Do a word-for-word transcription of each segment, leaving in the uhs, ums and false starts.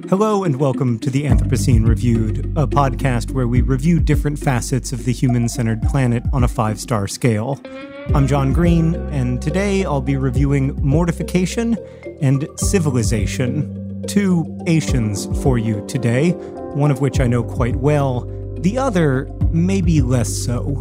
Hello and welcome to the Anthropocene Reviewed, a podcast where we review different facets of the human-centered planet on a five-star scale. I'm John Green, and today I'll be reviewing Mortification and Civilization. Two Asians for you today, one of which I know quite well, the other maybe less so.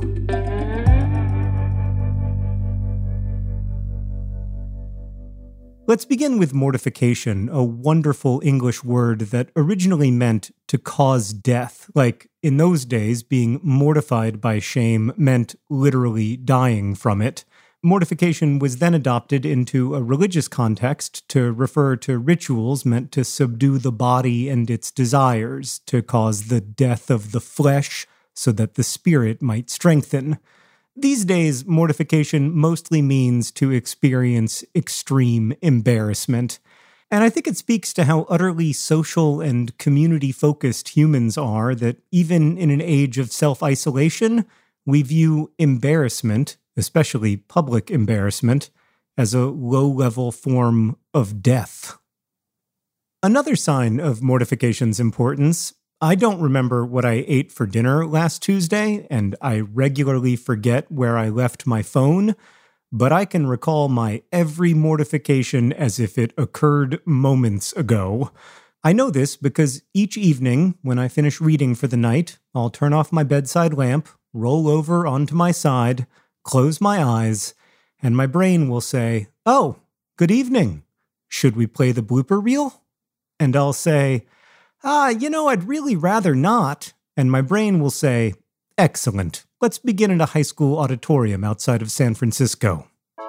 Let's begin with mortification, a wonderful English word that originally meant to cause death. Like, in those days, being mortified by shame meant literally dying from it. Mortification was then adopted into a religious context to refer to rituals meant to subdue the body and its desires, to cause the death of the flesh so that the spirit might strengthen. These days, mortification mostly means to experience extreme embarrassment. And I think it speaks to how utterly social and community-focused humans are that even in an age of self-isolation, we view embarrassment, especially public embarrassment, as a low-level form of death. Another sign of mortification's importance: I don't remember what I ate for dinner last Tuesday, and I regularly forget where I left my phone, but I can recall my every mortification as if it occurred moments ago. I know this because each evening, when I finish reading for the night, I'll turn off my bedside lamp, roll over onto my side, close my eyes, and my brain will say, "Oh, good evening. Should we play the blooper reel?" And I'll say, Ah, you know, I'd really rather not. And my brain will say, excellent. Let's begin at a high school auditorium outside of San Francisco.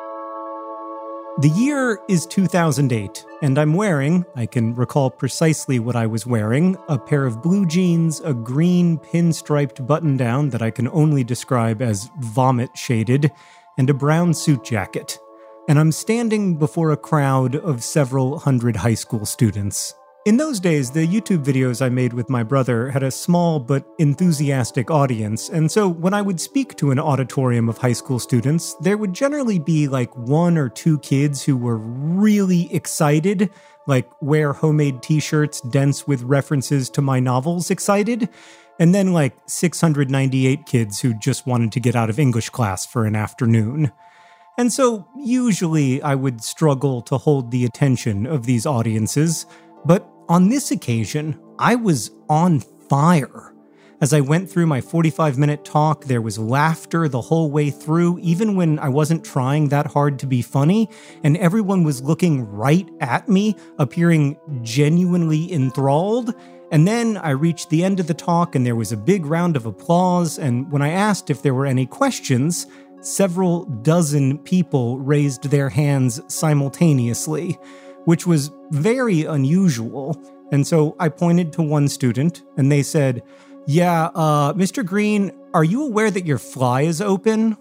The year is two thousand eight, and I'm wearing, I can recall precisely what I was wearing, a pair of blue jeans, a green pinstriped button-down that I can only describe as vomit-shaded, and a brown suit jacket. And I'm standing before a crowd of several hundred high school students. In those days, the YouTube videos I made with my brother had a small but enthusiastic audience, and so when I would speak to an auditorium of high school students, there would generally be like one or two kids who were really excited, like wear homemade t-shirts dense with references to my novels excited, and then like six hundred ninety-eight kids who just wanted to get out of English class for an afternoon. And so usually I would struggle to hold the attention of these audiences, but on this occasion, I was on fire. As I went through my forty-five minute talk, there was laughter the whole way through, even when I wasn't trying that hard to be funny, and everyone was looking right at me, appearing genuinely enthralled. And then I reached the end of the talk, and there was a big round of applause, and when I asked if there were any questions, several dozen people raised their hands simultaneously, which was very unusual. And so I pointed to one student, and they said, yeah, uh, Mister Green, are you aware that your fly is open?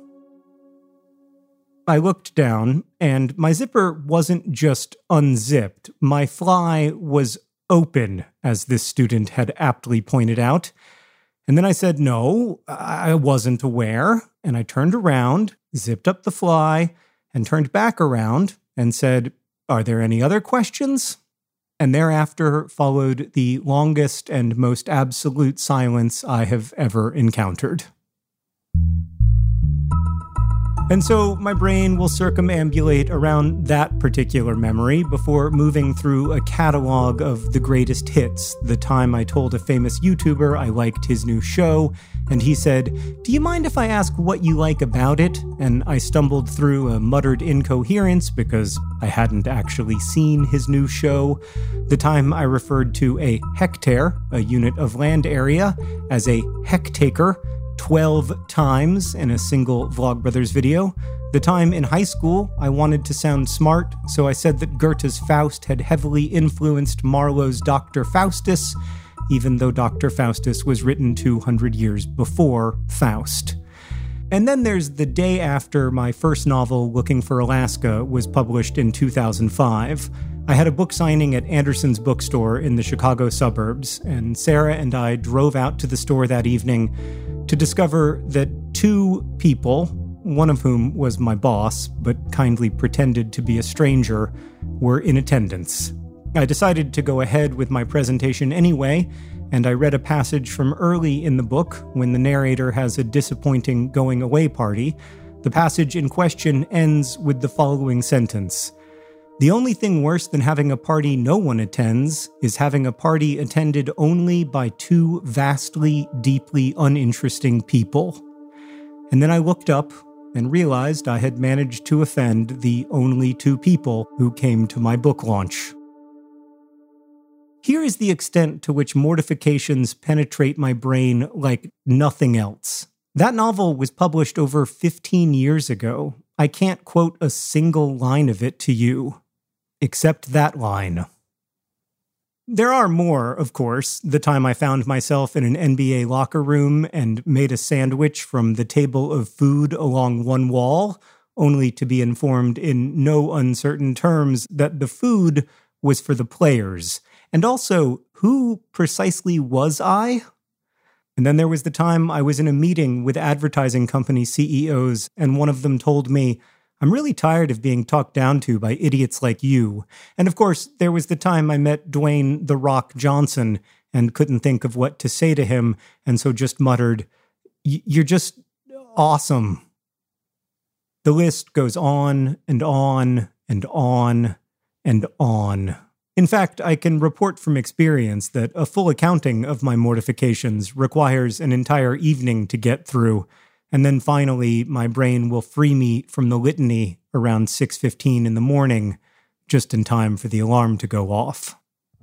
I looked down, and my zipper wasn't just unzipped. My fly was open, as this student had aptly pointed out. And then I said, no, I wasn't aware. And I turned around, zipped up the fly, and turned back around and said, are there any other questions? And thereafter followed the longest and most absolute silence I have ever encountered. And so my brain will circumambulate around that particular memory before moving through a catalog of the greatest hits. The time I told a famous YouTuber I liked his new show, and he said, do you mind if I ask what you like about it? And I stumbled through a muttered incoherence because I hadn't actually seen his new show. The time I referred to a hectare, a unit of land area, as a hectaker, twelve times in a single Vlogbrothers video. The time in high school, I wanted to sound smart, so I said that Goethe's Faust had heavily influenced Marlowe's Doctor Faustus, even though Doctor Faustus was written two hundred years before Faust. And then there's the day after my first novel, Looking for Alaska, was published in two thousand five. I had a book signing at Anderson's bookstore in the Chicago suburbs, and Sarah and I drove out to the store that evening to discover that two people, one of whom was my boss, but kindly pretended to be a stranger, were in attendance. I decided to go ahead with my presentation anyway, and I read a passage from early in the book when the narrator has a disappointing going-away party. The passage in question ends with the following sentence: "The only thing worse than having a party no one attends is having a party attended only by two vastly, deeply uninteresting people." And then I looked up and realized I had managed to offend the only two people who came to my book launch. Here is the extent to which mortifications penetrate my brain like nothing else. That novel was published over fifteen years ago. I can't quote a single line of it to you, except that line. There are more, of course. The time I found myself in an N B A locker room and made a sandwich from the table of food along one wall, only to be informed in no uncertain terms that the food was for the players. And also, who precisely was I? And then there was the time I was in a meeting with advertising company C E Os, and one of them told me, "I'm really tired of being talked down to by idiots like you." And of course, there was the time I met Dwayne "The Rock" Johnson and couldn't think of what to say to him, and so just muttered, "You're just awesome." The list goes on and on and on and on. In fact, I can report from experience that a full accounting of my mortifications requires an entire evening to get through, and then finally my brain will free me from the litany around six fifteen in the morning, just in time for the alarm to go off.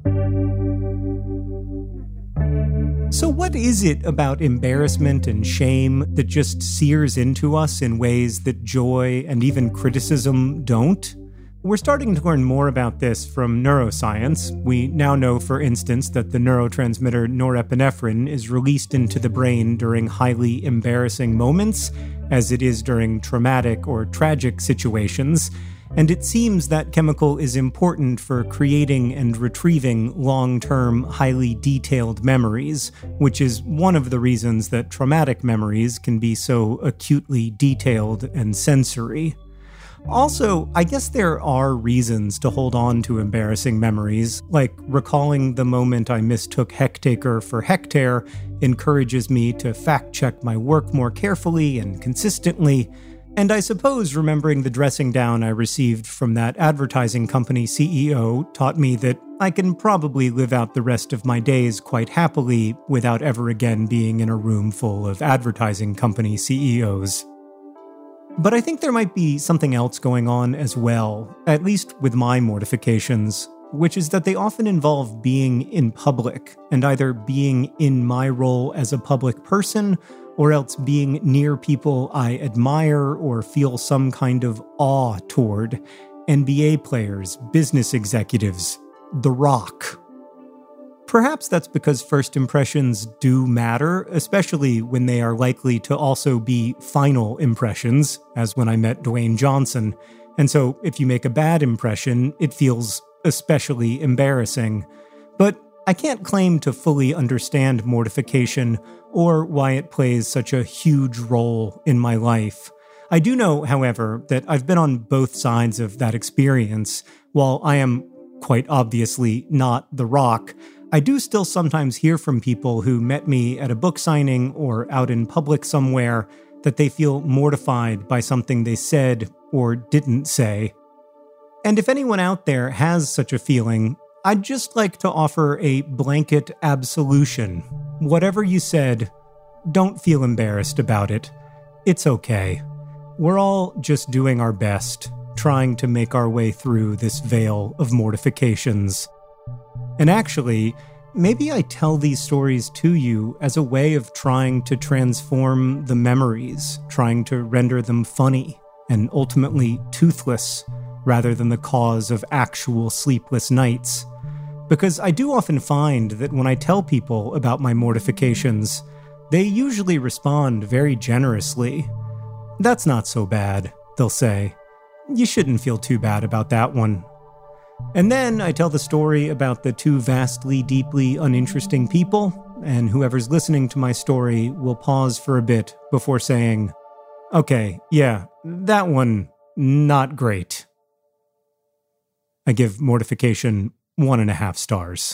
So what is it about embarrassment and shame that just sears into us in ways that joy and even criticism don't? We're starting to learn more about this from neuroscience. We now know, for instance, that the neurotransmitter norepinephrine is released into the brain during highly embarrassing moments, as it is during traumatic or tragic situations, and it seems that chemical is important for creating and retrieving long-term, highly detailed memories, which is one of the reasons that traumatic memories can be so acutely detailed and sensory. Also, I guess there are reasons to hold on to embarrassing memories, like recalling the moment I mistook Hectaker for Hectare encourages me to fact-check my work more carefully and consistently, and I suppose remembering the dressing down I received from that advertising company C E O taught me that I can probably live out the rest of my days quite happily without ever again being in a room full of advertising company C E Os. But I think there might be something else going on as well, at least with my mortifications, which is that they often involve being in public, and either being in my role as a public person, or else being near people I admire or feel some kind of awe toward. N B A players, business executives, The Rock. Perhaps that's because first impressions do matter, especially when they are likely to also be final impressions, as when I met Dwayne Johnson. And so if you make a bad impression, it feels especially embarrassing. But I can't claim to fully understand mortification or why it plays such a huge role in my life. I do know, however, that I've been on both sides of that experience. While I am quite obviously not The Rock, I do still sometimes hear from people who met me at a book signing or out in public somewhere that they feel mortified by something they said or didn't say. And if anyone out there has such a feeling, I'd just like to offer a blanket absolution. Whatever you said, don't feel embarrassed about it. It's okay. We're all just doing our best, trying to make our way through this veil of mortifications. And actually, maybe I tell these stories to you as a way of trying to transform the memories, trying to render them funny and ultimately toothless, rather than the cause of actual sleepless nights. Because I do often find that when I tell people about my mortifications, they usually respond very generously. "That's not so bad," they'll say. "You shouldn't feel too bad about that one." And then I tell the story about the two vastly, deeply uninteresting people, and whoever's listening to my story will pause for a bit before saying, "Okay, yeah, that one, not great." I give mortification one and a half stars.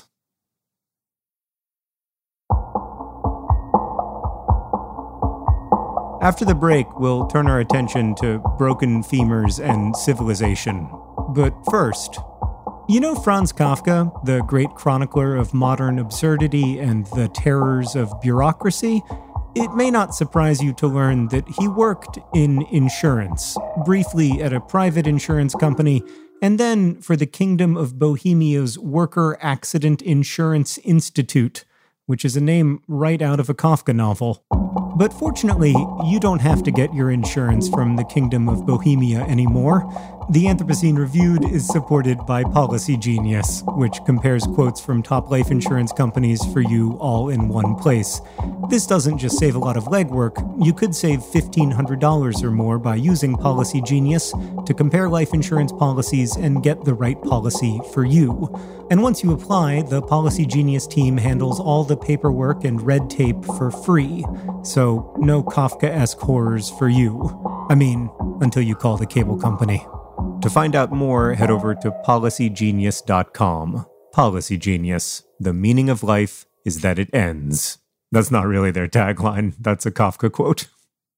After the break, we'll turn our attention to broken femurs and civilization. But first, you know Franz Kafka, the great chronicler of modern absurdity and the terrors of bureaucracy? It may not surprise you to learn that he worked in insurance, briefly at a private insurance company, and then for the Kingdom of Bohemia's Worker Accident Insurance Institute, which is a name right out of a Kafka novel. But fortunately, you don't have to get your insurance from the Kingdom of Bohemia anymore. The Anthropocene Reviewed is supported by Policy Genius, which compares quotes from top life insurance companies for you all in one place. This doesn't just save a lot of legwork. You could save fifteen hundred dollars or more by using Policy Genius to compare life insurance policies and get the right policy for you. And once you apply, the Policy Genius team handles all the paperwork and red tape for free. So no Kafka-esque horrors for you. I mean, until you call the cable company. To find out more, head over to policy genius dot com. Policy Genius. The meaning of life is that it ends. That's not really their tagline. That's a Kafka quote.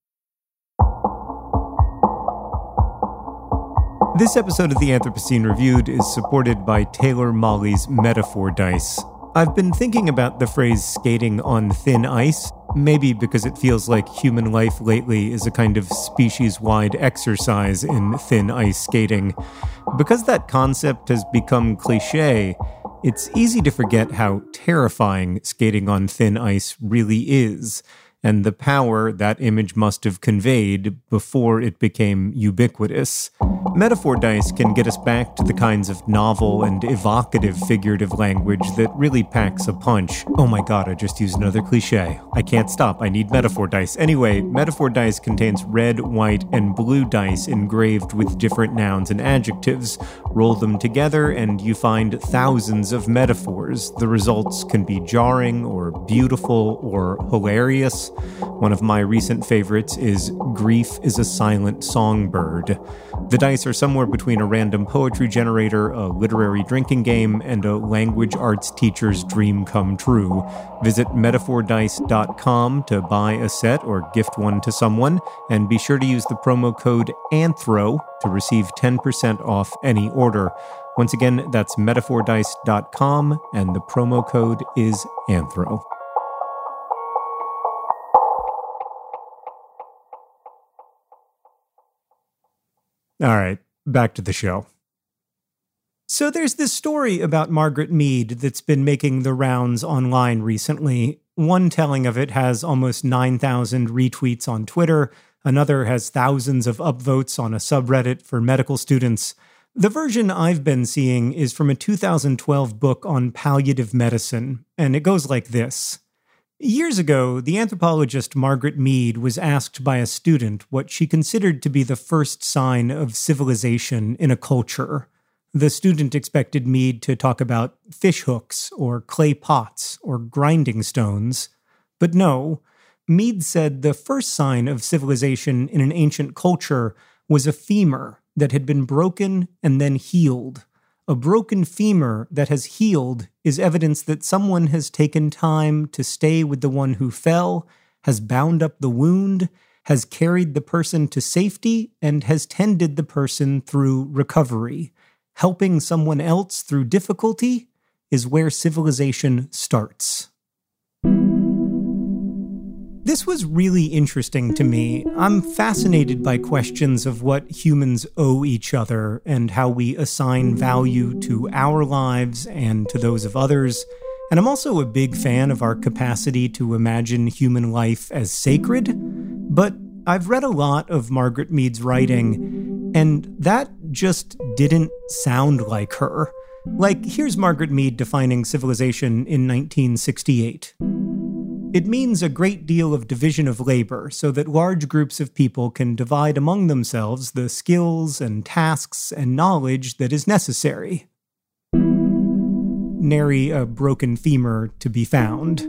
This episode of the Anthropocene Reviewed is supported by Taylor Molly's Metaphor Dice. I've been thinking about the phrase skating on thin ice, maybe because it feels like human life lately is a kind of species-wide exercise in thin ice skating. Because that concept has become cliché, it's easy to forget how terrifying skating on thin ice really is, and the power that image must have conveyed before it became ubiquitous. Metaphor dice can get us back to the kinds of novel and evocative figurative language that really packs a punch. Oh my god, I just used another cliche. I can't stop, I need metaphor dice. Anyway, metaphor dice contains red, white, and blue dice engraved with different nouns and adjectives. Roll them together and you find thousands of metaphors. The results can be jarring or beautiful or hilarious. One of my recent favorites is Grief is a Silent Songbird. The dice are somewhere between a random poetry generator, a literary drinking game, and a language arts teacher's dream come true. Visit metaphor dice dot com to buy a set or gift one to someone, and be sure to use the promo code ANTHRO to receive ten percent off any order. Once again, that's metaphor dice dot com, and the promo code is ANTHRO. All right, back to the show. So there's this story about Margaret Mead that's been making the rounds online recently. One telling of it has almost nine thousand retweets on Twitter. Another has thousands of upvotes on a subreddit for medical students. The version I've been seeing is from a two thousand twelve book on palliative medicine, and it goes like this. Years ago, the anthropologist Margaret Mead was asked by a student what she considered to be the first sign of civilization in a culture. The student expected Mead to talk about fish hooks or clay pots or grinding stones. But no, Mead said the first sign of civilization in an ancient culture was a femur that had been broken and then healed. A broken femur that has healed is evidence that someone has taken time to stay with the one who fell, has bound up the wound, has carried the person to safety, and has tended the person through recovery. Helping someone else through difficulty is where civilization starts. This was really interesting to me. I'm fascinated by questions of what humans owe each other and how we assign value to our lives and to those of others. And I'm also a big fan of our capacity to imagine human life as sacred. But I've read a lot of Margaret Mead's writing, and that just didn't sound like her. Like, here's Margaret Mead defining civilization in nineteen sixty-eight. It means a great deal of division of labor so that large groups of people can divide among themselves the skills and tasks and knowledge that is necessary. Nary a broken femur to be found.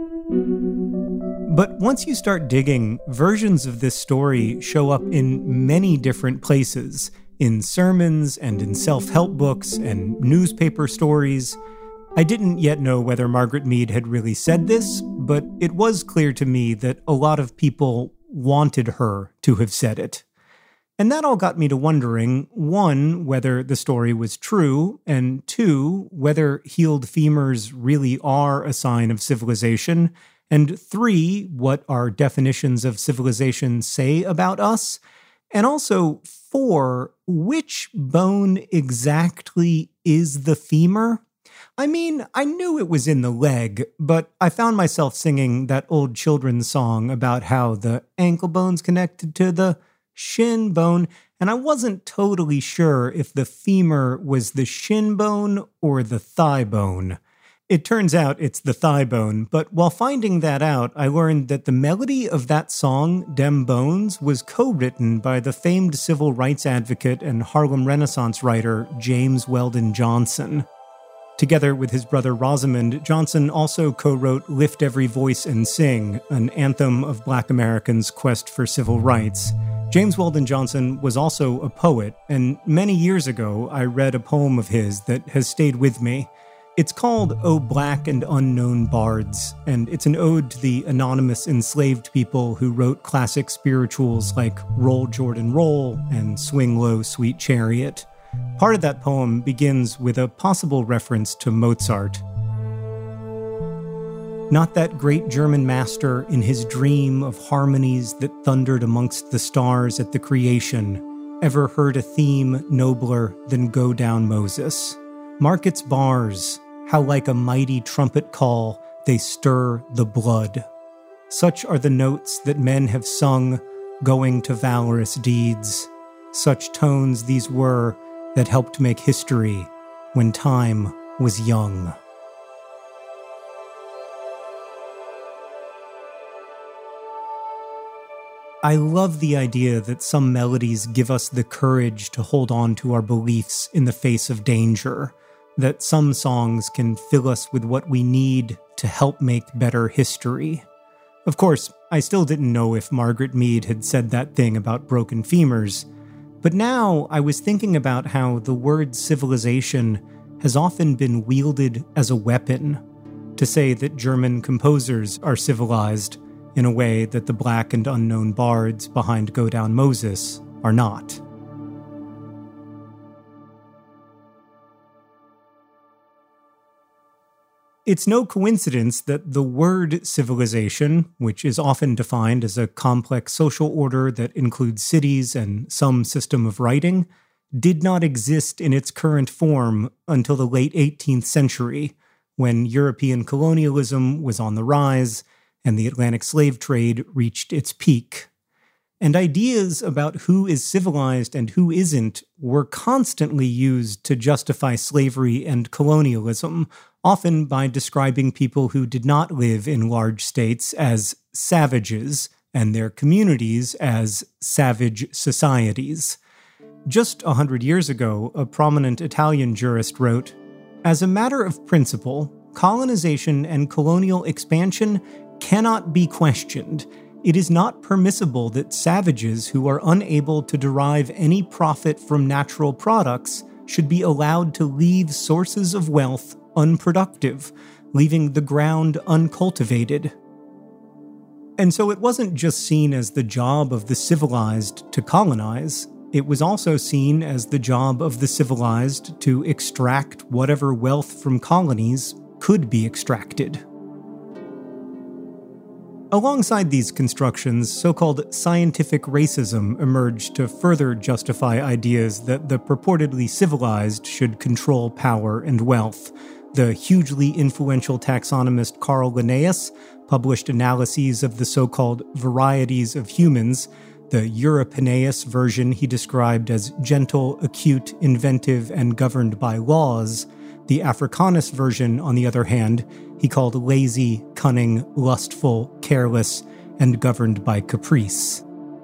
But once you start digging, versions of this story show up in many different places, in sermons and in self-help books and newspaper stories. I didn't yet know whether Margaret Mead had really said this, but it was clear to me that a lot of people wanted her to have said it. And that all got me to wondering, one, whether the story was true, and two, whether healed femurs really are a sign of civilization, and three, what our definitions of civilization say about us, and also, four, which bone exactly is the femur? I mean, I knew it was in the leg, but I found myself singing that old children's song about how the ankle bone's connected to the shin bone, and I wasn't totally sure if the femur was the shin bone or the thigh bone. It turns out it's the thigh bone, but while finding that out, I learned that the melody of that song, Dem Bones, was co-written by the famed civil rights advocate and Harlem Renaissance writer James Weldon Johnson. Together with his brother Rosamond, Johnson also co-wrote Lift Every Voice and Sing, an anthem of Black Americans' quest for civil rights. James Weldon Johnson was also a poet, and many years ago I read a poem of his that has stayed with me. It's called O Black and Unknown Bards, and it's an ode to the anonymous enslaved people who wrote classic spirituals like Roll Jordan Roll and Swing Low Sweet Chariot. Part of that poem begins with a possible reference to Mozart. Not that great German master in his dream of harmonies that thundered amongst the stars at the creation ever heard a theme nobler than Go Down Moses. Mark its bars, how like a mighty trumpet call they stir the blood. Such are the notes that men have sung, going to valorous deeds. Such tones these were that helped make history when time was young. I love the idea that some melodies give us the courage to hold on to our beliefs in the face of danger, that some songs can fill us with what we need to help make better history. Of course, I still didn't know if Margaret Mead had said that thing about broken femurs, but now I was thinking about how the word civilization has often been wielded as a weapon to say that German composers are civilized in a way that the black and unknown bards behind Go Down Moses are not. It's no coincidence that the word civilization, which is often defined as a complex social order that includes cities and some system of writing, did not exist in its current form until the late eighteenth century, when European colonialism was on the rise and the Atlantic slave trade reached its peak. And ideas about who is civilized and who isn't were constantly used to justify slavery and colonialism, often by describing people who did not live in large states as savages and their communities as savage societies. Just a hundred years ago, a prominent Italian jurist wrote, "As a matter of principle, colonization and colonial expansion cannot be questioned. It is not permissible that savages who are unable to derive any profit from natural products should be allowed to leave sources of wealth unproductive, leaving the ground uncultivated." And so it wasn't just seen as the job of the civilized to colonize, it was also seen as the job of the civilized to extract whatever wealth from colonies could be extracted. Alongside these constructions, so-called scientific racism emerged to further justify ideas that the purportedly civilized should control power and wealth. The hugely influential taxonomist Carl Linnaeus published analyses of the so-called varieties of humans. The Europeanaeus version he described as gentle, acute, inventive, and governed by laws. The Africanus version, on the other hand, he called lazy, cunning, lustful, careless, and governed by caprice.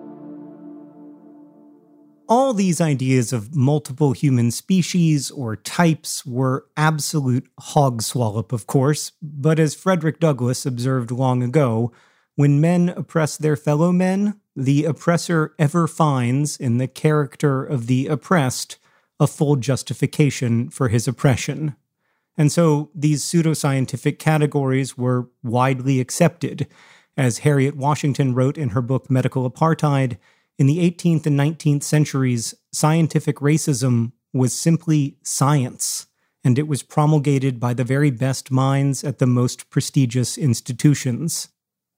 All these ideas of multiple human species or types were absolute hogswallop, of course, but as Frederick Douglass observed long ago, when men oppress their fellow men, the oppressor ever finds in the character of the oppressed a full justification for his oppression. And so these pseudoscientific categories were widely accepted. As Harriet Washington wrote in her book Medical Apartheid, in the eighteenth and nineteenth centuries, scientific racism was simply science, and it was promulgated by the very best minds at the most prestigious institutions.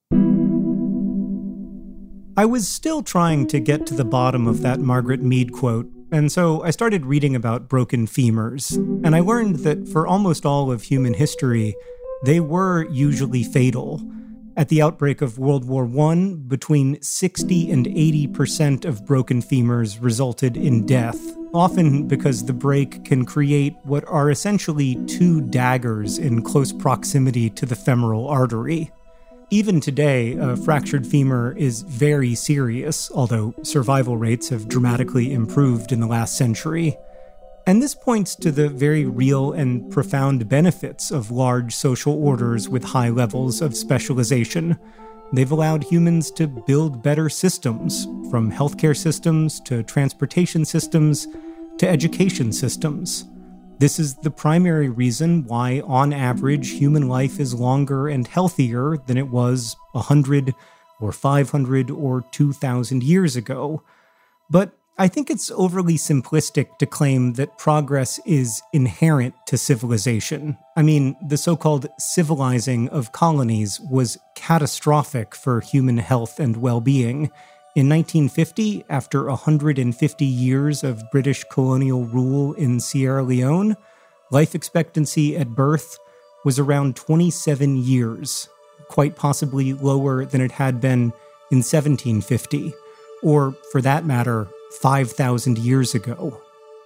I was still trying to get to the bottom of that Margaret Mead quote, and so I started reading about broken femurs, and I learned that for almost all of human history, they were usually fatal. At the outbreak of World War One, between sixty and eighty percent of broken femurs resulted in death, often because the break can create what are essentially two daggers in close proximity to the femoral artery. Even today, a fractured femur is very serious, although survival rates have dramatically improved in the last century. And this points to the very real and profound benefits of large social orders with high levels of specialization. They've allowed humans to build better systems, from healthcare systems to transportation systems to education systems. This is the primary reason why, on average, human life is longer and healthier than it was one hundred or five hundred or two thousand years ago. But I think it's overly simplistic to claim that progress is inherent to civilization. I mean, the so-called civilizing of colonies was catastrophic for human health and well-being. In nineteen fifty, after one hundred fifty years of British colonial rule in Sierra Leone, life expectancy at birth was around twenty-seven years, quite possibly lower than it had been in seventeen fifty, or, for that matter, five thousand years ago.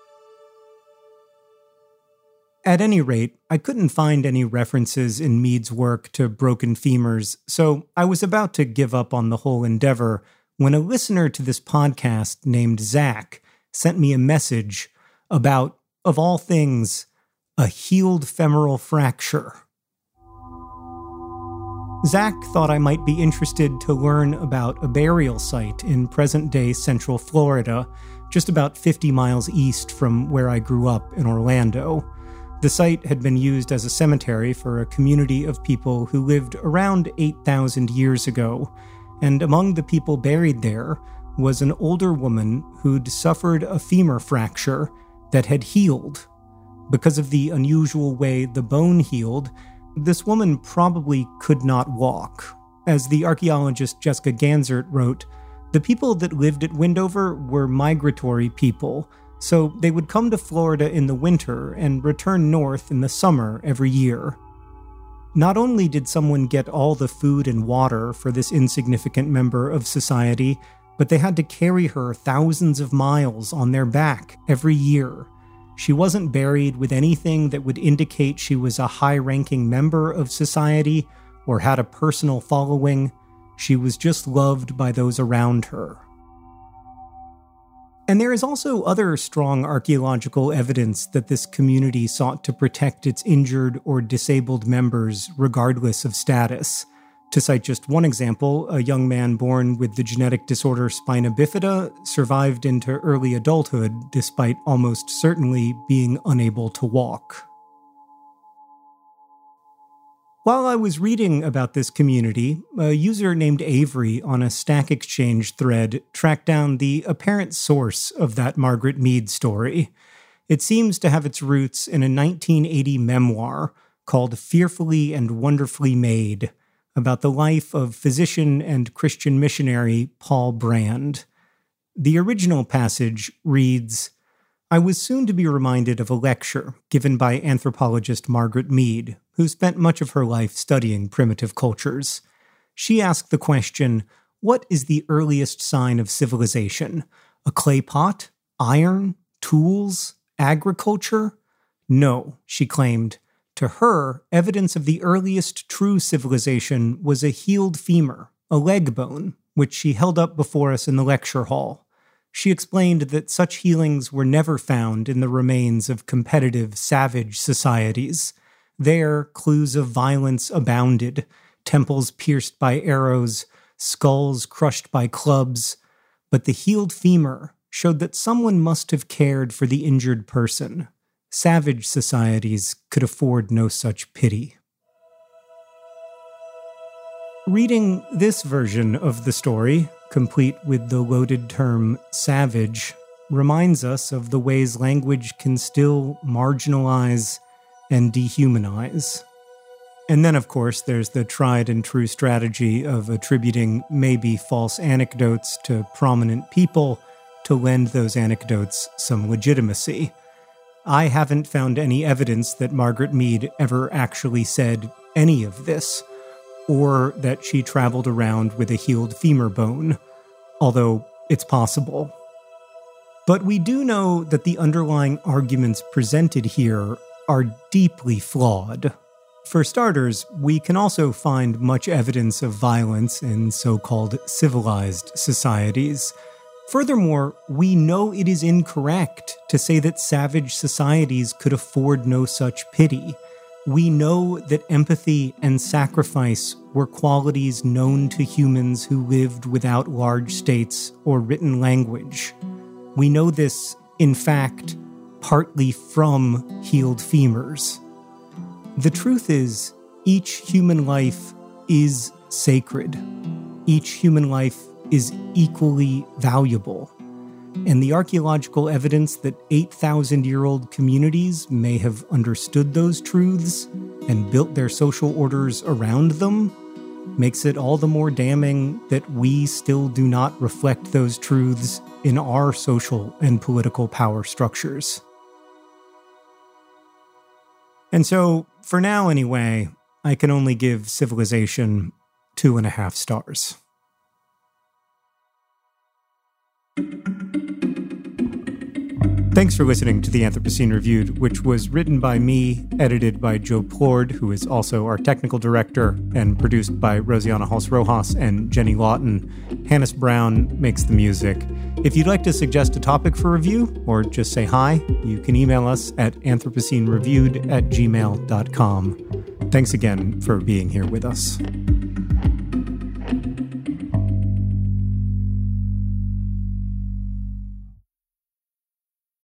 At any rate, I couldn't find any references in Mead's work to broken femurs, so I was about to give up on the whole endeavor when a listener to this podcast named Zach sent me a message about, of all things, a healed femoral fracture. Zach thought I might be interested to learn about a burial site in present-day Central Florida, just about fifty miles east from where I grew up in Orlando. The site had been used as a cemetery for a community of people who lived around eight thousand years ago, and among the people buried there was an older woman who'd suffered a femur fracture that had healed. Because of the unusual way the bone healed, this woman probably could not walk. As the archaeologist Jessica Ganzert wrote, the people that lived at Wendover were migratory people, so they would come to Florida in the winter and return north in the summer every year. Not only did someone get all the food and water for this insignificant member of society, but they had to carry her thousands of miles on their back every year. She wasn't buried with anything that would indicate she was a high-ranking member of society or had a personal following. She was just loved by those around her. And there is also other strong archaeological evidence that this community sought to protect its injured or disabled members regardless of status. To cite just one example, a young man born with the genetic disorder spina bifida survived into early adulthood despite almost certainly being unable to walk. While I was reading about this community, a user named Avery on a Stack Exchange thread tracked down the apparent source of that Margaret Mead story. It seems to have its roots in a nineteen eighty memoir called Fearfully and Wonderfully Made, about the life of physician and Christian missionary Paul Brand. The original passage reads, I was soon to be reminded of a lecture given by anthropologist Margaret Mead, who spent much of her life studying primitive cultures. She asked the question, what is the earliest sign of civilization? A clay pot? Iron? Tools? Agriculture? No, she claimed. To her, evidence of the earliest true civilization was a healed femur, a leg bone, which she held up before us in the lecture hall. She explained that such healings were never found in the remains of competitive, savage societies. There, clues of violence abounded, temples pierced by arrows, skulls crushed by clubs, but the healed femur showed that someone must have cared for the injured person. Savage societies could afford no such pity. Reading this version of the story, complete with the loaded term savage, reminds us of the ways language can still marginalize and dehumanize. And then, of course, there's the tried and true strategy of attributing maybe false anecdotes to prominent people to lend those anecdotes some legitimacy. I haven't found any evidence that Margaret Mead ever actually said any of this, or that she traveled around with a healed femur bone, although it's possible. But we do know that the underlying arguments presented here are deeply flawed. For starters, we can also find much evidence of violence in so-called civilized societies. Furthermore, we know it is incorrect to say that savage societies could afford no such pity. We know that empathy and sacrifice were qualities known to humans who lived without large states or written language. We know this, in fact, partly from healed femurs. The truth is, each human life is sacred. Each human life is equally valuable. And the archaeological evidence that eight thousand year old communities may have understood those truths and built their social orders around them makes it all the more damning that we still do not reflect those truths in our social and political power structures. And so, for now anyway, I can only give Civilization two and a half stars. Thanks for listening to the Anthropocene Reviewed, which was written by me, edited by Joe Plord, who is also our technical director, and produced by Rosianna Halse-Rojas and Jenny Lawton. Hannes Brown makes the music. If you'd like to suggest a topic for review, or just say hi, you can email us at anthropocenereviewed at gmail dot com. Thanks again for being here with us.